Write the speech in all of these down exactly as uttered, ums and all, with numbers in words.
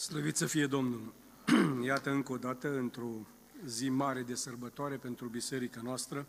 Slăvit să fie Domnul! Iată încă o dată, într-o zi mare de sărbătoare pentru biserica noastră,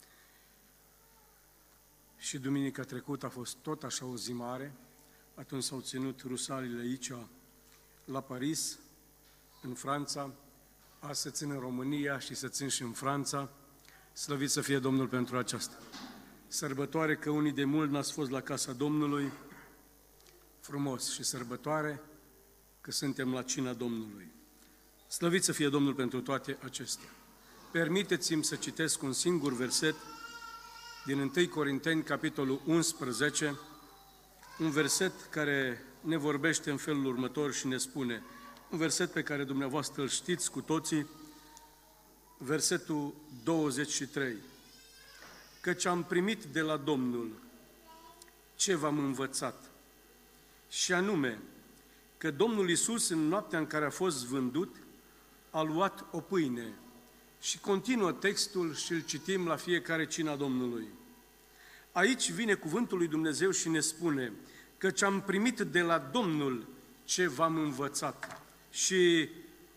și duminica trecută a fost tot așa o zi mare, atunci s-au ținut rusalile aici, la Paris, în Franța, azi se țin în România și se țin și în Franța. Slăvit să fie Domnul pentru aceasta. Sărbătoare că unii de mult n-ați fost la casa Domnului, frumos, și sărbătoare că suntem la cina Domnului. Slăvit să fie Domnul pentru toate acestea. Permiteți-mi să citesc un singur verset din întâi Corinteni, capitolul unsprezece, un verset care ne vorbește în felul următor și ne spune, un verset pe care dumneavoastră îl știți cu toții, versetul douăzeci și trei. Căci am primit de la Domnul ce v-am învățat, și anume că Domnul Iisus, în noaptea în care a fost vândut, a luat o pâine. Și continuă textul și îl citim la fiecare cina Domnului. Aici vine cuvântul lui Dumnezeu și ne spune, căci am primit de la Domnul ce v-am învățat. Și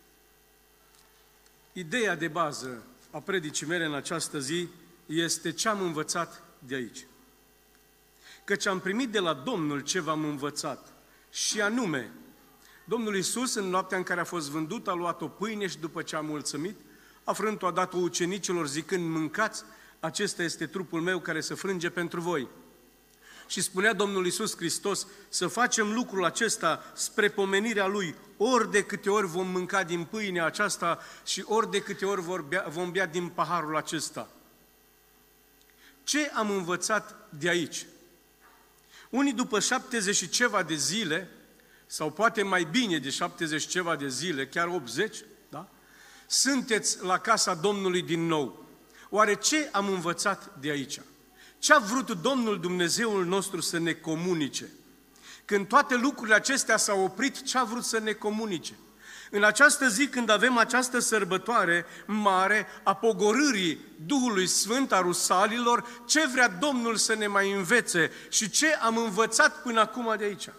ideea de bază a predicii mele în această zi este ce am învățat de aici. Căci am primit de la Domnul ce v-am învățat, și anume, Domnul Iisus, în noaptea în care a fost vândut, a luat o pâine și după ce a mulțumit, a frânt-o, a dat-o ucenicilor zicând, mâncați, acesta este trupul meu care se frânge pentru voi. Și spunea Domnul Iisus Hristos să facem lucrul acesta spre pomenirea Lui, ori de câte ori vom mânca din pâinea aceasta și ori de câte ori vom bea din paharul acesta. Ce am învățat de aici? Unii după șaptezeci și ceva de zile, sau poate mai bine de șaptezeci ceva de zile, chiar optzeci, da? Sunteți la casa Domnului din nou. Oare ce am învățat de aici? Ce a vrut Domnul Dumnezeul nostru să ne comunice? Când toate lucrurile acestea s-au oprit, ce a vrut să ne comunice? În această zi, când avem această sărbătoare mare a pogorârii Duhului Sfânt a rusalilor, ce vrea Domnul să ne mai învețe și ce am învățat până acum de aici?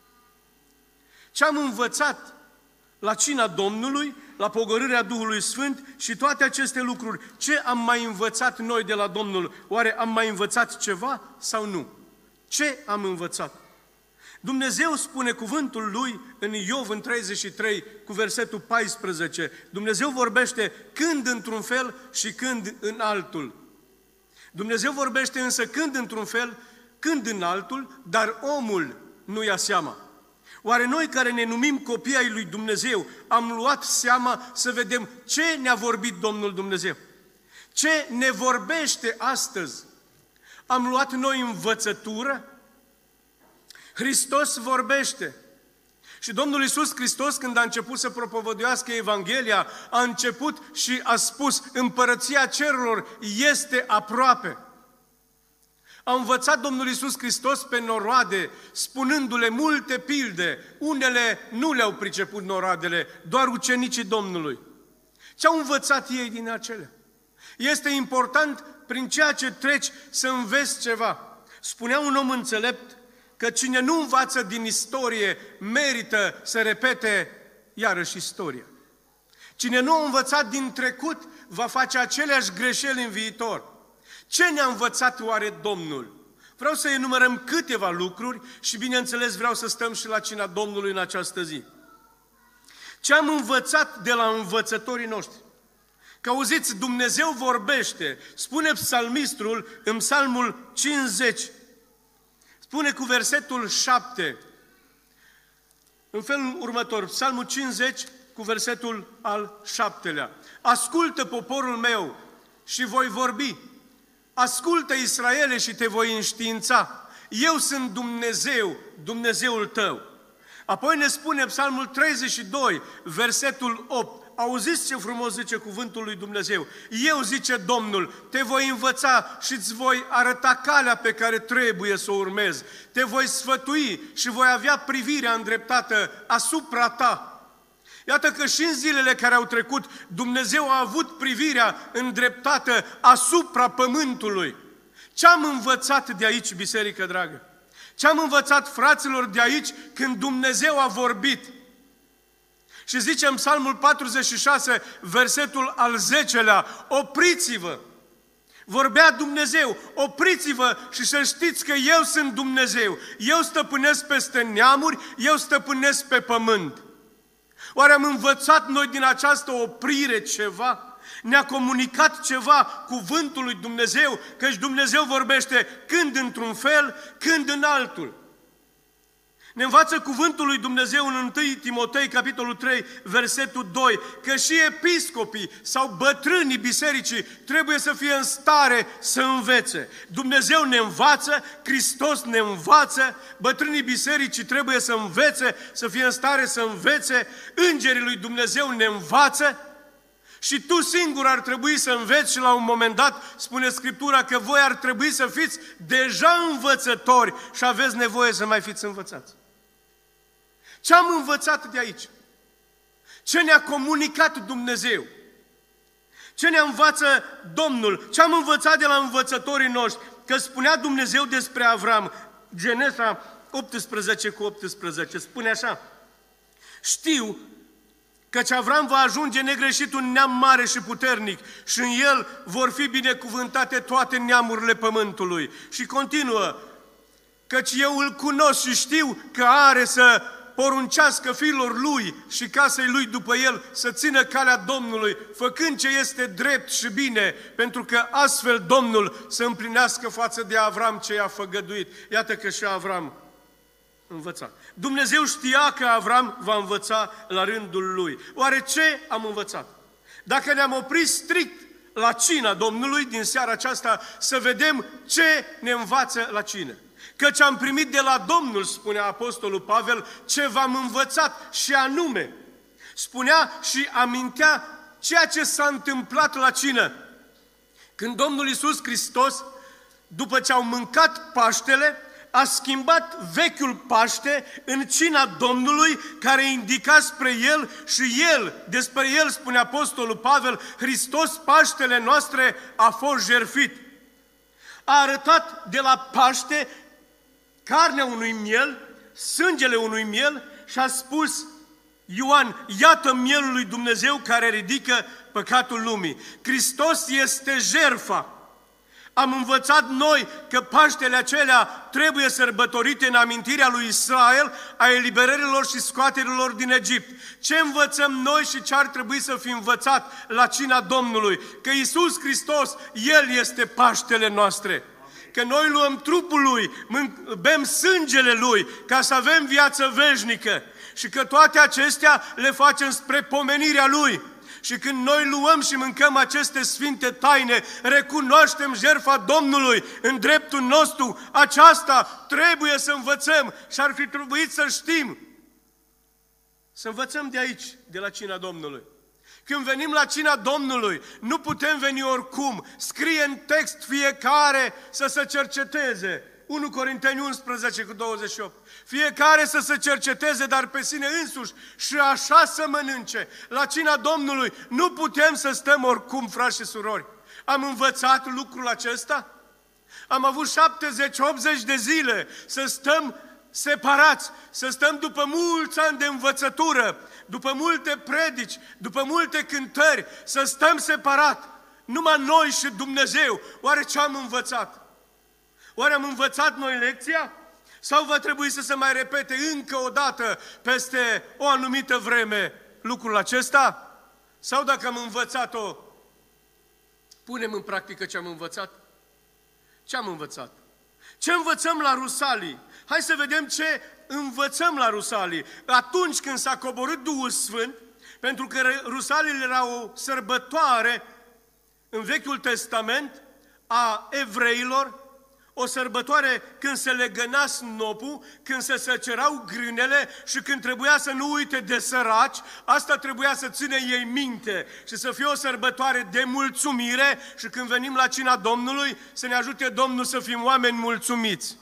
Ce am învățat la cina Domnului, la pogorârea Duhului Sfânt și toate aceste lucruri, ce am mai învățat noi de la Domnul? Oare am mai învățat ceva sau nu? Ce am învățat? Dumnezeu spune cuvântul Lui în Iov în treizeci și trei cu versetul paisprezece. Dumnezeu vorbește când într-un fel și când în altul. Dumnezeu vorbește însă când într-un fel, când în altul, dar omul nu ia seama. Oare noi care ne numim copii ai lui Dumnezeu am luat seama să vedem ce ne-a vorbit Domnul Dumnezeu? Ce ne vorbește astăzi? Am luat noi învățătură? Hristos vorbește. Și Domnul Iisus Hristos, când a început să propovăduiască Evanghelia, a început și a spus, împărăția cerurilor este aproape. A învățat Domnul Iisus Hristos pe noroade, spunându-le multe pilde. Unele nu le-au priceput noroadele, doar ucenicii Domnului. Ce au învățat ei din acele? Este important prin ceea ce treci să înveți ceva. Spunea un om înțelept că cine nu învață din istorie merită să repete iarăși istoria. Cine nu a învățat din trecut va face aceleași greșeli în viitor. Ce ne-a învățat oare Domnul? Vreau să enumerăm câteva lucruri și, bineînțeles, vreau să stăm și la cina Domnului în această zi. Ce am învățat de la învățătorii noștri? Că auziți, Dumnezeu vorbește, spune psalmistul în psalmul cincizeci, spune cu versetul șapte, în felul următor, psalmul cincizeci cu versetul al șaptelea. Ascultă poporul meu și voi vorbi. Ascultă, Israele, și te voi înștiința. Eu sunt Dumnezeu, Dumnezeul tău. Apoi ne spune psalmul treizeci și doi, versetul opt. Auziți ce frumos zice cuvântul lui Dumnezeu. Eu, zice Domnul, te voi învăța și îți voi arăta calea pe care trebuie să o urmezi. Te voi sfătui și voi avea privirea îndreptată asupra ta. Iată că și în zilele care au trecut, Dumnezeu a avut privirea îndreptată asupra pământului. Ce am învățat de aici, biserică dragă? Ce am învățat, fraților, de aici când Dumnezeu a vorbit? Și zice în Psalmul patruzeci și șase, versetul al zecelea, opriți-vă! Vorbea Dumnezeu, opriți-vă și să știți că eu sunt Dumnezeu. Eu stăpânesc peste neamuri, eu stăpânesc pe pământ. Oare am învățat noi din această oprire ceva? Ne-a comunicat ceva cuvântul lui Dumnezeu? Căci Dumnezeu vorbește când într-un fel, când în altul. Ne învață cuvântul lui Dumnezeu în întâi Timotei, capitolul trei, versetul doi, că și episcopii sau bătrânii bisericii trebuie să fie în stare să învețe. Dumnezeu ne învață, Hristos ne învață, bătrânii bisericii trebuie să învețe, să fie în stare să învețe, îngerii lui Dumnezeu ne învață și tu singur ar trebui să înveți și la un moment dat spune Scriptura că voi ar trebui să fiți deja învățători și aveți nevoie să mai fiți învățați. Ce am învățat de aici? Ce ne-a comunicat Dumnezeu? Ce ne învață Domnul? Ce am învățat de la învățătorii noștri? Că spunea Dumnezeu despre Avram, Genesa optsprezece cu optsprezece, spune așa: știu căci Avram va ajunge negreșit un neam mare și puternic și în el vor fi binecuvântate toate neamurile pământului. Și continuă, căci eu îl cunosc și știu că are să poruncească fiilor lui și casei lui după el să țină calea Domnului, făcând ce este drept și bine, pentru că astfel Domnul să împlinească față de Avram ce i-a făgăduit. Iată că și Avram învăța. Dumnezeu știa că Avram va învăța la rândul lui. Oare ce am învățat? Dacă ne-am oprit strict la cina Domnului din seara aceasta, să vedem ce ne învață la cină. Căci am primit de la Domnul, spunea Apostolul Pavel, ce v-am învățat și anume. Spunea și amintea ceea ce s-a întâmplat la cină. Când Domnul Iisus Hristos, după ce au mâncat Paștele, a schimbat vechiul Paște în cina Domnului care indica spre El și El, despre El spune Apostolul Pavel, Hristos Paștele noastre a fost jertfit. A arătat de la Paște carnea unui miel, sângele unui miel și a spus Ioan, iată mielul lui Dumnezeu care ridică păcatul lumii. Hristos este jertfa. Am învățat noi că Paștele acelea trebuie sărbătorite în amintirea lui Israel a eliberărilor și scoaterilor din Egipt. Ce învățăm noi și ce ar trebui să fi învățat la cina Domnului? Că Iisus Hristos, El este Paștele noastre. Că noi luăm trupul Lui, bem sângele Lui ca să avem viață veșnică și că toate acestea le facem spre pomenirea Lui. Și când noi luăm și mâncăm aceste sfinte taine, recunoaștem jertfa Domnului în dreptul nostru. Aceasta trebuie să învățăm și ar fi trebuit să știm. Să învățăm de aici, de la cina Domnului. Când venim la cina Domnului, nu putem veni oricum. Scrie în text fiecare să se cerceteze. unu Corinteni unsprezece cu douăzeci și opt. Fiecare să se cerceteze, dar pe sine însuși și așa să mănânce. La cina Domnului nu putem să stăm oricum, frați și surori. Am învățat lucrul acesta? Am avut șaptezeci optzeci de zile să stăm separați, să stăm după mulți ani de învățătură, după multe predici, după multe cântări, să stăm separat. Numai noi și Dumnezeu. Oare ce am învățat? Oare am învățat noi lecția? Sau va trebui să se mai repete încă o dată peste o anumită vreme lucrul acesta? Sau dacă am învățat-o, punem în practică ce am învățat? Ce am învățat? Ce învățăm la Rusalii? Hai să vedem ce învățăm la Rusalii. Atunci când s-a coborât Duhul Sfânt, pentru că Rusalile era o sărbătoare în Vechiul Testament a evreilor, o sărbătoare când se legăna snopul, când se săcerau grânele și când trebuia să nu uite de săraci, asta trebuia să ține ei minte și să fie o sărbătoare de mulțumire și când venim la cina Domnului să ne ajute Domnul să fim oameni mulțumiți.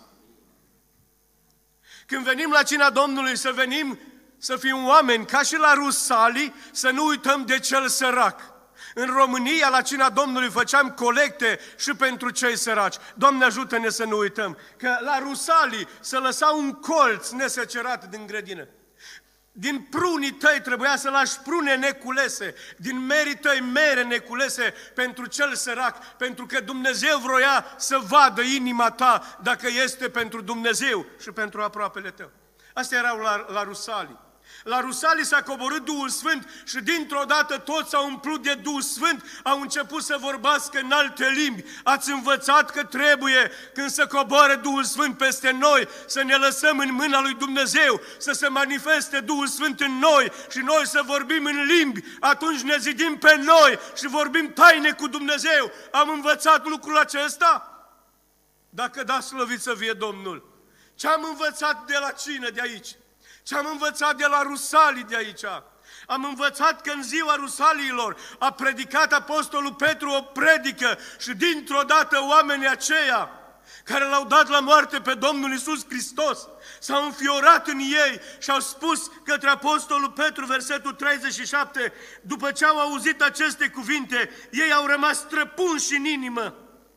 Când venim la cina Domnului să venim să fim oameni ca și la Rusalii, să nu uităm de cel sărac. În România, la cina Domnului, făceam colecte și pentru cei săraci. Doamne, ajută-ne să nu uităm că la Rusalii se lăsa un colț nesecerat din grădină. Din prunii tăi trebuia să lași prune neculese, din merii tăi mere neculese pentru cel sărac, pentru că Dumnezeu vroia să vadă inima ta dacă este pentru Dumnezeu și pentru aproapele tău. Astea erau la, la Rusalii. La Rusalii s-a coborât Duhul Sfânt și dintr-o dată toți s-au umplut de Duhul Sfânt, au început să vorbească în alte limbi. Ați învățat că trebuie, când se coboară Duhul Sfânt peste noi, să ne lăsăm în mâna lui Dumnezeu, să se manifeste Duhul Sfânt în noi și noi să vorbim în limbi. Atunci ne zidim pe noi și vorbim taine cu Dumnezeu. Am învățat lucrul acesta? Dacă da, slăvit să fie Domnul. Ce am învățat de la cine de aici? Ce am învățat de la Rusalii de aici? Am învățat că în ziua Rusaliilor a predicat Apostolul Petru o predică și dintr-o dată oamenii aceia care l-au dat la moarte pe Domnul Iisus Hristos s-au înfiorat în ei și au spus către Apostolul Petru, versetul treizeci și șapte, după ce au auzit aceste cuvinte, ei au rămas străpunși în inimă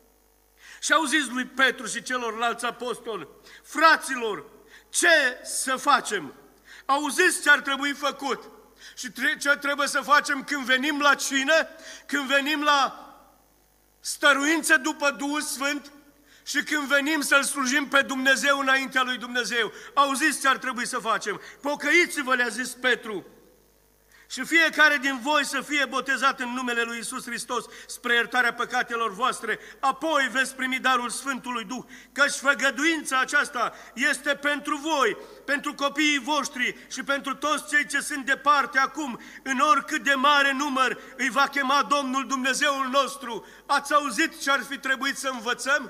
și au zis lui Petru și celorlalți apostoli, fraților, ce să facem? Auziți ce ar trebui făcut și ce trebuie să facem când venim la cină, când venim la stăruință după Duhul Sfânt și când venim să-L slujim pe Dumnezeu înaintea lui Dumnezeu. Auziți ce ar trebui să facem? Pocăiți-vă, le-a zis Petru, și fiecare din voi să fie botezat în numele lui Iisus Hristos spre iertarea păcatelor voastre, apoi veți primi darul Sfântului Duh, căci făgăduința aceasta este pentru voi, pentru copiii voștri și pentru toți cei ce sunt departe acum, în oricât de mare număr îi va chema Domnul Dumnezeul nostru. Ați auzit ce ar fi trebuit să învățăm?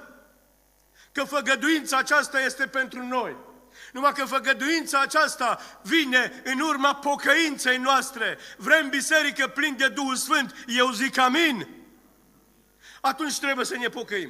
Că făgăduința aceasta este pentru noi. Numai că făgăduința aceasta vine în urma pocăinței noastre. Vrem biserică plin de Duhul Sfânt? Eu zic amin. Atunci trebuie să ne pocăim.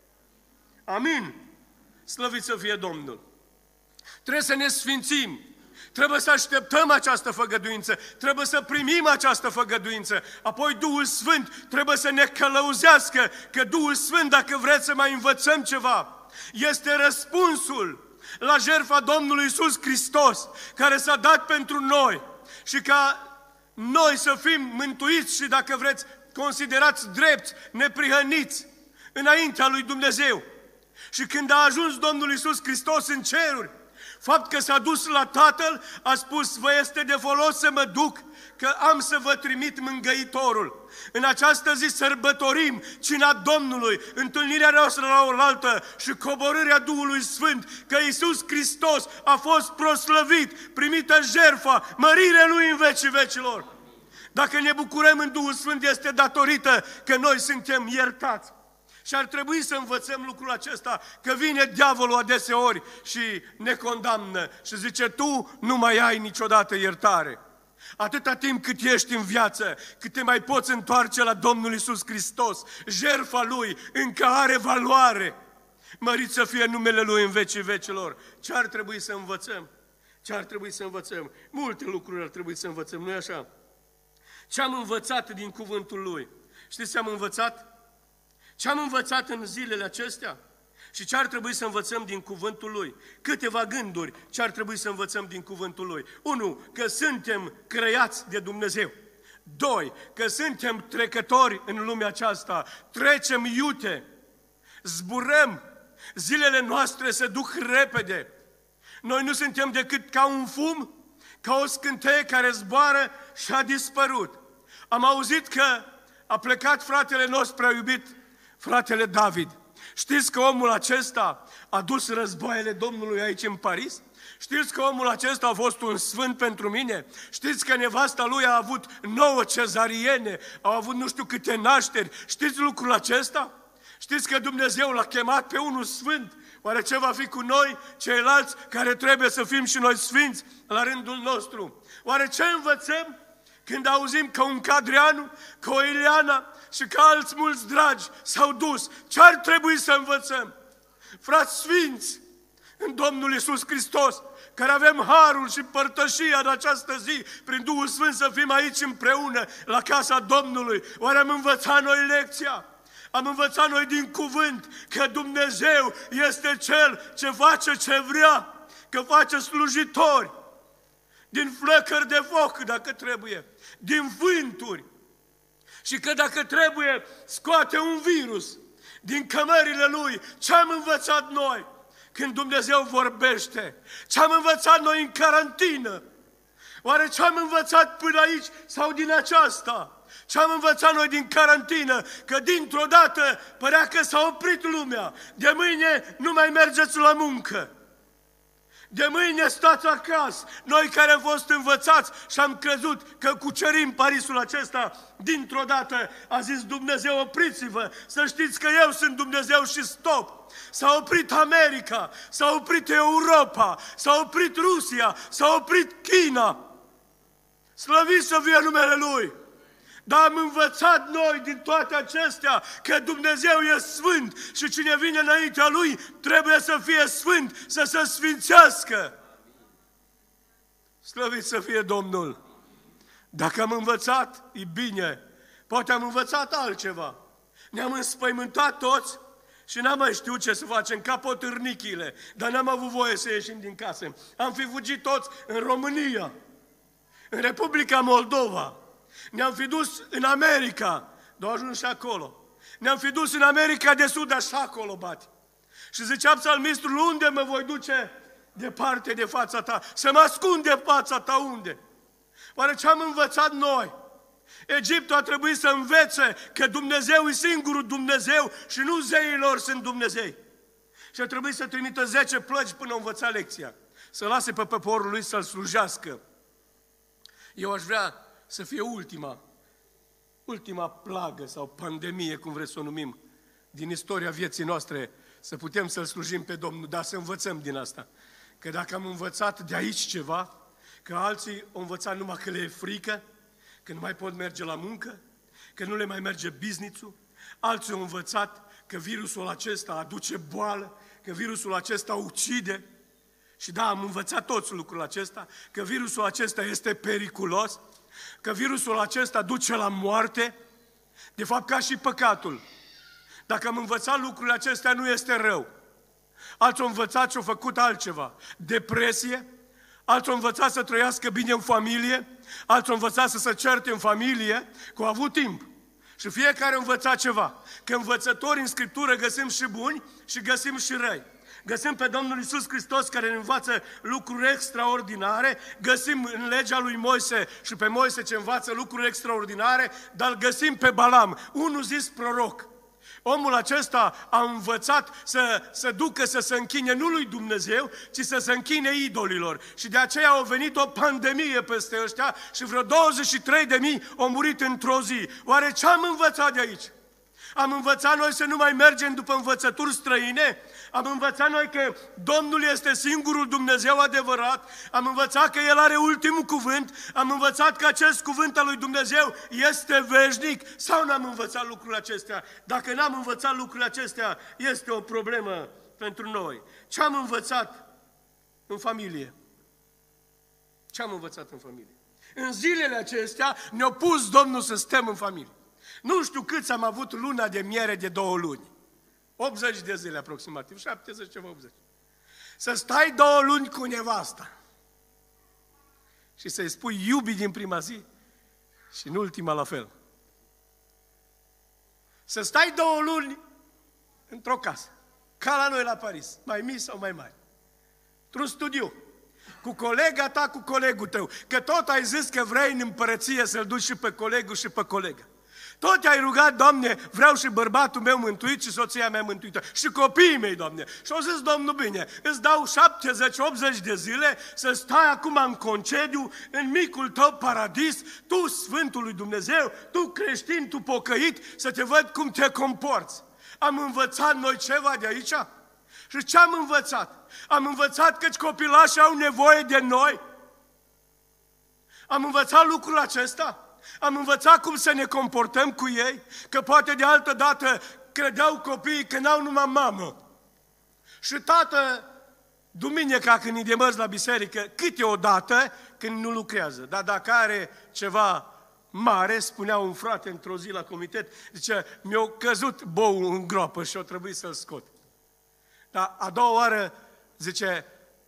Amin. Slăvit să fie Domnul. Trebuie să ne sfințim. Trebuie să așteptăm această făgăduință. Trebuie să primim această făgăduință. Apoi Duhul Sfânt trebuie să ne călăuzească. Că Duhul Sfânt, dacă vreți să mai învățăm ceva, este răspunsul la jertfa Domnului Iisus Hristos, care s-a dat pentru noi și ca noi să fim mântuiți și, dacă vreți, considerați drepți, neprihăniți înaintea lui Dumnezeu. Și când a ajuns Domnul Iisus Hristos în ceruri, fapt că s-a dus la Tatăl, a spus, vă este de folos să mă duc, că am să vă trimit mângăitorul. În această zi sărbătorim cina Domnului, întâlnirea noastră la oaltă și coborârea Duhului Sfânt, că Iisus Hristos a fost proslăvit, primită jertfa, mărirea Lui în vecii vecilor. Dacă ne bucurăm în Duhul Sfânt, este datorită că noi suntem iertați. Și ar trebui să învățăm lucrul acesta, că vine diavolul adeseori și ne condamnă și zice, tu nu mai ai niciodată iertare. Atâta timp cât ești în viață, cât te mai poți întoarce la Domnul Iisus Hristos, jertfa Lui încă are valoare. Mărit să fie numele Lui în vecii vecilor. Ce ar trebui să învățăm? Ce ar trebui să învățăm? Multe lucruri ar trebui să învățăm, nu-i așa? Ce am învățat din cuvântul Lui? Știți ce am învățat? Ce am învățat în zilele acestea? Și ce ar trebui să învățăm din cuvântul Lui? Câteva gânduri ce ar trebui să învățăm din cuvântul Lui. Unu, că suntem creați de Dumnezeu. Doi, că suntem trecători în lumea aceasta. Trecem iute, zburăm, zilele noastre se duc repede. Noi nu suntem decât ca un fum, ca o scânteie care zboară și a dispărut. Am auzit că a plecat fratele nostru prea iubit, fratele David. Știți că omul acesta a dus războaiele Domnului aici în Paris? Știți că omul acesta a fost un sfânt pentru mine? Știți că nevasta lui a avut nouă cezariene, au avut nu știu câte nașteri? Știți lucrul acesta? Știți că Dumnezeu l-a chemat pe unul sfânt? Oare ce va fi cu noi, ceilalți, care trebuie să fim și noi sfinți la rândul nostru? Oare ce învățăm când auzim că un Cadreanu, că o Ileana și că alți mulți dragi s-au dus? Ce ar trebui să învățăm? Frați sfinți în Domnul Iisus Hristos, care avem harul și părtășia în această zi, prin Duhul Sfânt să fim aici împreună la casa Domnului. Oare am învățat noi lecția? Am învățat noi din cuvânt că Dumnezeu este Cel ce face ce vrea, că face slujitori. din flăcări de foc dacă trebuie, din vânturi. Și că dacă trebuie, scoate un virus din cămările lui. Ce-am învățat noi când Dumnezeu vorbește? Ce-am învățat noi în carantină? Oare ce-am învățat până aici sau din aceasta? Ce-am învățat noi din carantină? Că dintr-o dată părea că s-a oprit lumea. De mâine nu mai mergeți la muncă. De mâine stați acasă. Noi care am fost învățați și am crezut că cucerim Parisul acesta, dintr-o dată a zis Dumnezeu, opriți-vă, să știți că eu sunt Dumnezeu și stop. S-a oprit America, s-a oprit Europa, s-a oprit Rusia, s-a oprit China. Slăvit să fie numele Lui! Dar am învățat noi din toate acestea că Dumnezeu e sfânt și cine vine înaintea Lui trebuie să fie sfânt, să se sfințească. Slăvit să fie Domnul! Dacă am învățat, e bine. Poate am învățat altceva. Ne-am înspăimântat toți și n-am mai știut ce să facem, ca potârnichile, dar n-am avut voie să ieșim din casă. Am fi fugit toți în România, în Republica Moldova. Ne-am fi dus în America, dar au ajuns și acolo. Ne-am fi dus în America de Sud, așa acolo bate. Și zicea psalmistul, unde mă voi duce departe de fața ta? Să mă ascund de fața ta unde? Oare ce am învățat noi? Egiptul a trebuit să învețe că Dumnezeu e singurul Dumnezeu și nu zeilor sunt Dumnezei. Și a trebuit să trimită zece plăci până a învăța lecția. Să lase pe poporul lui să-l slujească. Eu aș vrea să fie ultima, ultima plagă sau pandemie, cum vreți să o numim, din istoria vieții noastre, să putem să-L slujim pe Domnul, dar să învățăm din asta. Că dacă am învățat de aici ceva, că alții au învățat numai că le e frică, că nu mai pot merge la muncă, că nu le mai merge business-ul, alții au învățat că virusul acesta aduce boală, că virusul acesta ucide. Și da, am învățat toți lucrul acesta, că virusul acesta este periculos, că virusul acesta duce la moarte, de fapt ca și păcatul. Dacă am învățat lucrurile acestea, nu este rău. Alții au învățat și au făcut altceva. Depresie, alții au învățat să trăiască bine în familie, alții au învățat să se certe în familie, că au avut timp. Și fiecare a învățat ceva. Că învățători în Scriptură găsim și buni și găsim și răi. Găsim pe Domnul Iisus Hristos care ne învață lucruri extraordinare, găsim în legea lui Moise și pe Moise ce învață lucruri extraordinare, dar găsim pe Balam, unul zis proroc. Omul acesta a învățat să se ducă să se închine nu lui Dumnezeu, ci să se închine idolilor. Și de aceea a venit o pandemie peste ăștia și vreo douăzeci și trei de mii au murit într-o zi. Oare ce am învățat de aici? Am învățat noi să nu mai mergem după învățături străine? Am învățat noi că Domnul este singurul Dumnezeu adevărat? Am învățat că El are ultimul cuvânt? Am învățat că acest cuvânt al lui Dumnezeu este veșnic? Sau n-am învățat lucrurile acestea? Dacă n-am învățat lucrurile acestea, este o problemă pentru noi. Ce am învățat în familie? Ce am învățat în familie? În zilele acestea ne-a pus Domnul să stăm în familie. Nu știu câți am avut luna de miere de două luni. optzeci de zile aproximativ, șaptezeci ceva optzeci. Să stai două luni cu nevasta și să-i spui iubi din prima zi și în ultima la fel. Să stai două luni într-o casă, ca la noi la Paris, mai mici sau mai mari, într-un studiu, cu colega ta, cu colegul tău, că tot ai zis că vrei în împărăție să-l duci și pe colegul și pe colega. Tot ai rugat, Doamne, vreau și bărbatul meu mântuit și soția mea mântuită. Și copiii mei, Doamne. Și au zis, Domnul, bine, îți dau șaptezeci optzeci de zile să stai acum în concediu, în micul tău paradis, tu, Sfântul lui Dumnezeu, tu creștin, tu pocăit, să te văd cum te comporți. Am învățat noi ceva de aici? Și ce am învățat? Am învățat că copilașii au nevoie de noi? Am învățat lucrul acesta? Am învățat cum să ne comportăm cu ei, că poate de altă dată credeau copiii că n-au numai mamă. Și tată, duminica când îi demărți la biserică, câteodată când nu lucrează. Dar dacă are ceva mare, spunea un frate într-o zi la comitet, zice, mi-a căzut boul în groapă și o trebuie să-l scot. Dar a doua oară, zice,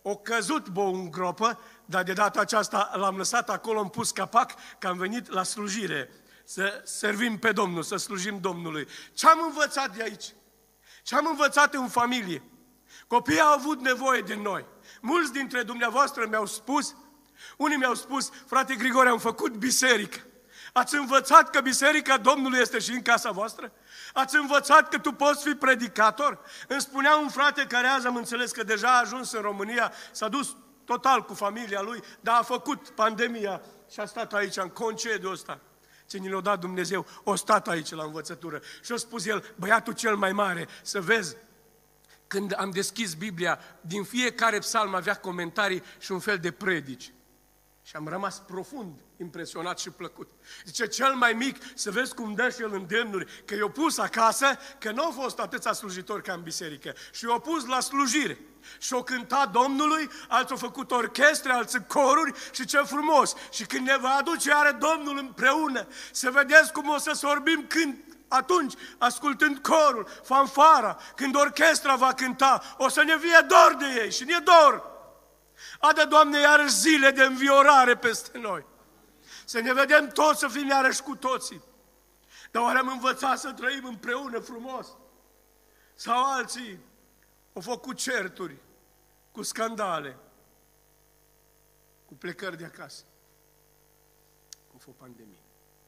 o căzut bou în gropă, dar de data aceasta l-am lăsat acolo, am pus capac, că am venit la slujire, să servim pe Domnul, să slujim Domnului. Ce am învățat de aici? Ce am învățat în familie? Copiii au avut nevoie de noi. Mulți dintre dumneavoastră mi-au spus, unii mi-au spus, frate Grigore, am făcut biserică. Ați învățat că biserica Domnului este și în casa voastră? Ați învățat că tu poți fi predicator? Îmi spunea un frate care azi am înțeles că deja a ajuns în România, s-a dus total cu familia lui, dar a făcut pandemia și a stat aici în concediu ăsta. Ce ni l-a dat Dumnezeu, o stat aici la învățătură. Și a spus el, băiatul cel mai mare, să vezi, când am deschis Biblia, din fiecare psalm avea comentarii și un fel de predici. Și am rămas profund impresionat și plăcut. Zice, cel mai mic, să vezi cum dă și el îndemnuri, că i-a pus acasă, că nu au fost atâția slujitori ca în biserică, și i-a pus la slujire. Și o cântat Domnului, alții au făcut orchestre, alții coruri și ce frumos. Și când ne va aduce iară Domnul împreună, să vedeți cum o să sorbim când atunci, ascultând corul, fanfara, când orchestra va cânta, o să ne fie dor de ei și ne dor. Adă, Doamne, iarăși zile de înviorare peste noi. Să ne vedem toți, să fim iarăși cu toții. Dar oare am învățat să trăim împreună frumos? Sau alții au făcut certuri, cu scandale, cu plecări de acasă, cu o pandemie.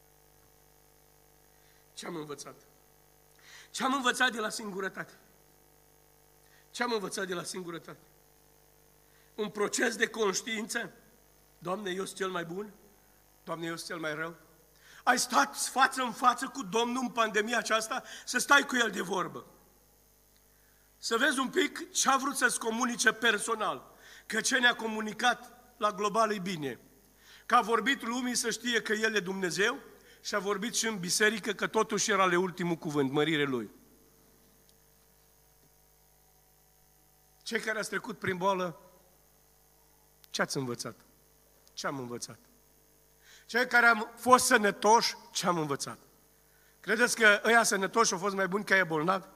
Ce am învățat? Ce am învățat de la singurătate? Ce am învățat de la singurătate? Un proces de conștiință. Doamne, eu sunt cel mai bun? Doamne, eu sunt cel mai rău? Ai stat față în față cu Domnul în pandemia aceasta, să stai cu El de vorbă. Să vezi un pic ce a vrut să-ți comunice personal. Că ce ne-a comunicat la global e bine. Că a vorbit lumii să știe că El e Dumnezeu și a vorbit și în biserică că totuși era le ultimul cuvânt, mărire Lui. Cei care ați trecut prin boală, ce ați învățat? Ce am învățat? Cei care am fost sănătoși, ce am învățat? Credeți că ăia sănătoși au fost mai buni ca ăia bolnavi?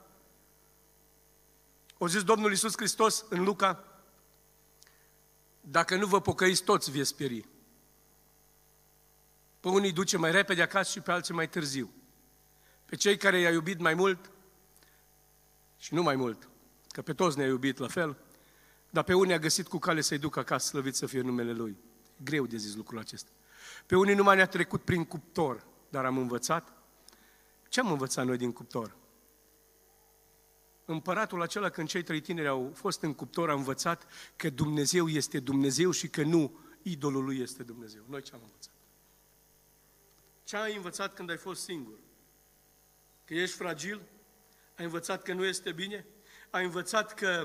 O zis Domnul Iisus Hristos în Luca, dacă nu vă pocăiți toți veți pieri. Pe unii duce mai repede acasă și pe alții mai târziu. Pe cei care i-a iubit mai mult și nu mai mult, că pe toți ne-a iubit la fel, dar pe unii a găsit cu cale să-i ducă acasă, slăvit să fie numele Lui. E greu de zis lucrul acesta. Pe unii numai ne-a trecut prin cuptor, dar am învățat. Ce am învățat noi din cuptor? Împăratul acela, când cei trei tineri au fost în cuptor, a învățat că Dumnezeu este Dumnezeu și că nu idolul lui este Dumnezeu. Noi ce am învățat? Ce ai învățat când ai fost singur? Că ești fragil? Ai învățat că nu este bine? Ai învățat că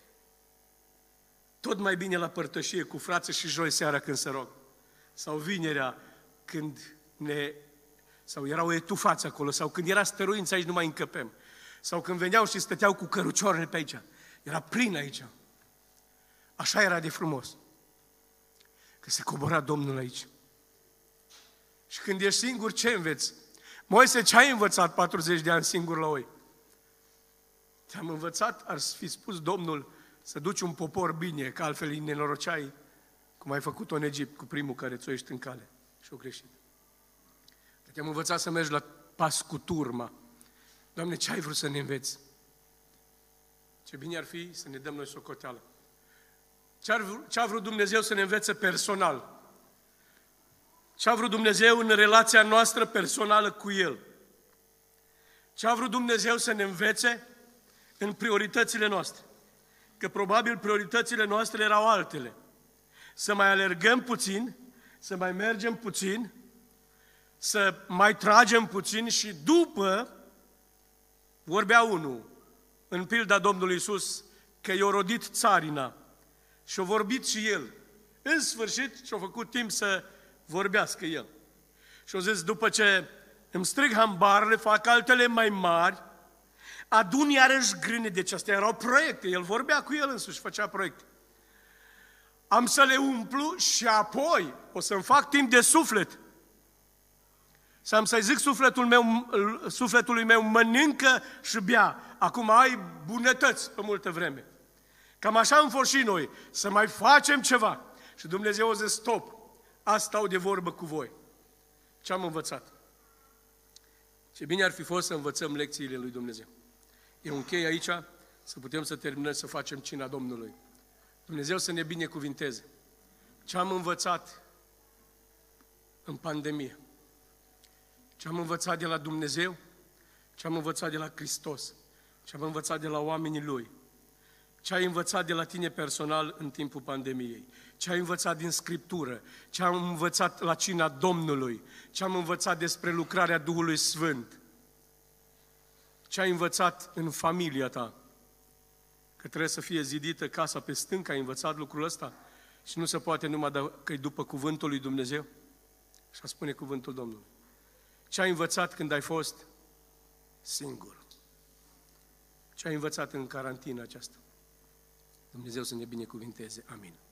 tot mai bine la părtășie cu frații și joi seara când se rog? Sau vinerea când ne... sau erau etufați acolo, sau când era stăruință aici nu mai încăpem. Sau când veneau și stăteau cu cărucioarele pe aici. Era plin aici. Așa era de frumos. Că se cobora Domnul aici. Și când ești singur, ce înveți? Moise, ce ai învățat patruzeci de ani singur la oi? Te-am învățat, ar fi spus Domnul, să duci un popor bine, că altfel îi nenoroceai, cum ai făcut-o în Egipt, cu primul care ți-o ești în cale. Și-o greșit. Te-am învățat să mergi la pas cu turma. Doamne, ce ai vrut să ne înveți? Ce bine ar fi să ne dăm noi socoteală. Ce, ar, ce a vrut Dumnezeu să ne învețe personal? Ce a vrut Dumnezeu în relația noastră personală cu El? Ce a vrut Dumnezeu să ne învețe în prioritățile noastre? Că probabil prioritățile noastre erau altele. Să mai alergăm puțin, să mai mergem puțin, să mai tragem puțin și după vorbea unul, în pilda Domnului Iisus, că i-a rodit țarina și a vorbit și el. În sfârșit și-a făcut timp să vorbească el. Și a zis, după ce îmi strig hambarele, fac altele mai mari, adun iarăși grâne, deci astea erau proiecte, el vorbea cu el însuși, făcea proiecte. Am să le umplu și apoi o să-mi fac timp de suflet. Să am să-i zic sufletul meu, sufletului meu, mănâncă și bea. Acum ai bunătăți pe multă vreme. Cam așa am fost și noi, să mai facem ceva. Și Dumnezeu a zis, stop, asta stau de vorbă cu voi. Ce am învățat? Ce bine ar fi fost să învățăm lecțiile lui Dumnezeu. Eu închei aici, să putem să terminăm să facem cina Domnului. Dumnezeu să ne binecuvinteze. Ce am învățat în pandemie? Ce am învățat de la Dumnezeu? Ce am învățat de la Hristos? Ce am învățat de la oamenii Lui? Ce ai învățat de la tine personal în timpul pandemiei? Ce ai învățat din Scriptură? Ce am învățat la cina Domnului? Ce am învățat despre lucrarea Duhului Sfânt? Ce ai învățat în familia ta? Că trebuie să fie zidită casa pe stâncă, ai învățat lucrul ăsta? Și nu se poate numai dacă e după cuvântul lui Dumnezeu? Așa spune cuvântul Domnului. Ce ai învățat când ai fost singur? Ce ai învățat în carantina aceasta? Dumnezeu să ne binecuvinteze. Amin.